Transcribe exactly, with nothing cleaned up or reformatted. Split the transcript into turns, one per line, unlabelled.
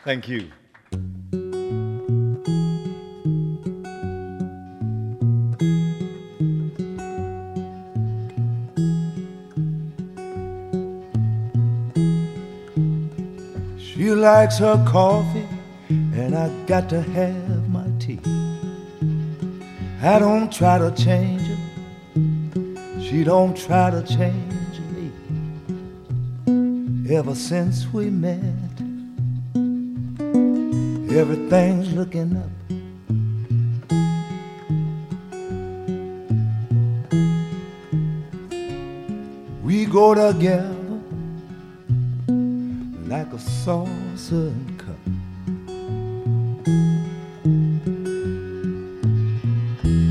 Thank you.
She likes her coffee, and I got to have my tea. I don't try to change her, she don't try to change me. Ever since we met, everything's looking up. We go together like a saucer and cup.